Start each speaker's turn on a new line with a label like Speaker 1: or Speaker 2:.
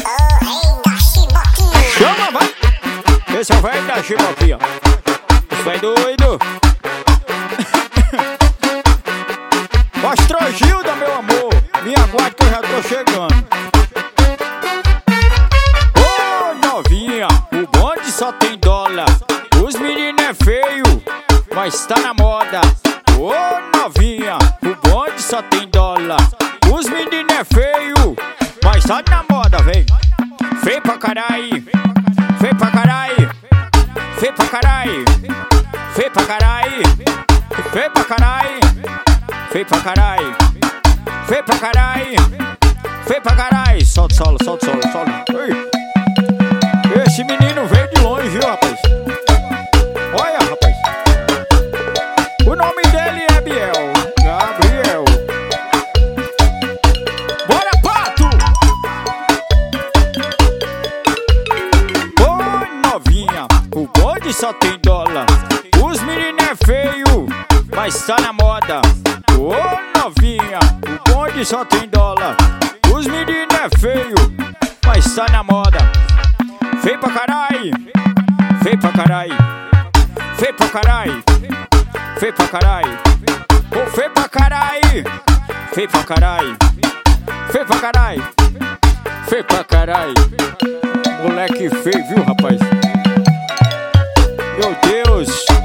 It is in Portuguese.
Speaker 1: Chama, vai! Esse é o velho da chibopinha. Esse vai doido. Mostra Gilda, meu amor. Me aguarde que eu já tô chegando. Ô, novinha, o bonde só tem dólar. Os meninos é feio, mas tá na moda. Ô, novinha, o bonde só tem dólar. Os meninos é feio, mas tá na moda, vem. Feio pra caralho, feio pra caralho, feio pra caralho, feio pra caralho, feio pra caralho, feio pra caralho, feio pra caralho, feio pra caralho. Solta o solo, solta o solo, solta. Esse menino veio de longe, viu, rapaz? Olha, rapaz. O nome dele é Biel, Gabriel. Bora, pato! Oi, novinha, o bonde só tem dólar. Os meninos é feio, mas tá na moda. Ô, novinha, o bonde só tem dólar. Os meninos é feio, mas tá na moda. Feio pra caralho, feio pra caralho, feio pra caralho, feio pra caralho, ô, feio pra caralho, feio pra caralho, feio pra caralho, feio pra caralho. Moleque feio, viu, rapaz? Meu Deus.